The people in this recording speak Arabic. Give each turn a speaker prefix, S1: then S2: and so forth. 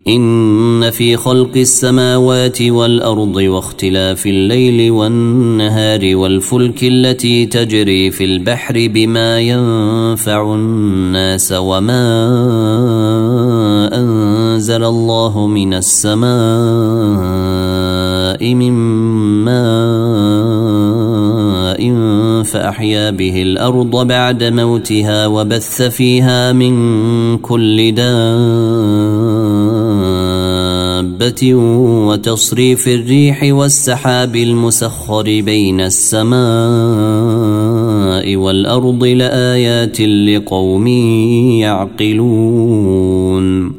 S1: إن في خلق السماوات والأرض واختلاف الليل والنهار والفلك التي تجري في البحر بما ينفع الناس وما أنزل الله من السماء من ماء فأحيا به الأرض بعد موتها وبث فيها من كل دابة وتصريف الريح والسحاب المسخر بين السماء والأرض لآيات لقوم يعقلون